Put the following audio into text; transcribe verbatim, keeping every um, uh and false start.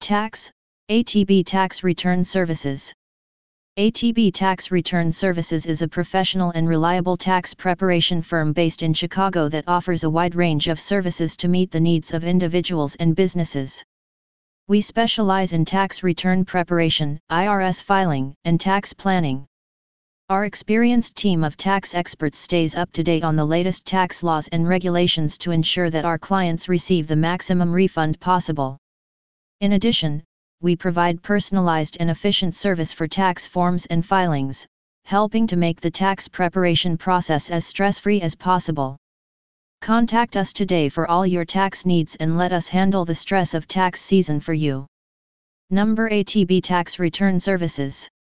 Tax, A T B Tax Return Services. A T B Tax Return Services is a professional and reliable tax preparation firm based in Chicago that offers a wide range of services to meet the needs of individuals and businesses. We specialize in tax return preparation, I R S filing, and tax planning. Our experienced team of tax experts stays up to date on the latest tax laws and regulations to ensure that our clients receive the maximum refund possible. In addition, we provide personalized and efficient service for tax forms and filings, helping to make the tax preparation process as stress-free as possible. Contact us today for all your tax needs and let us handle the stress of tax season for you. Number A T B Tax Return Services.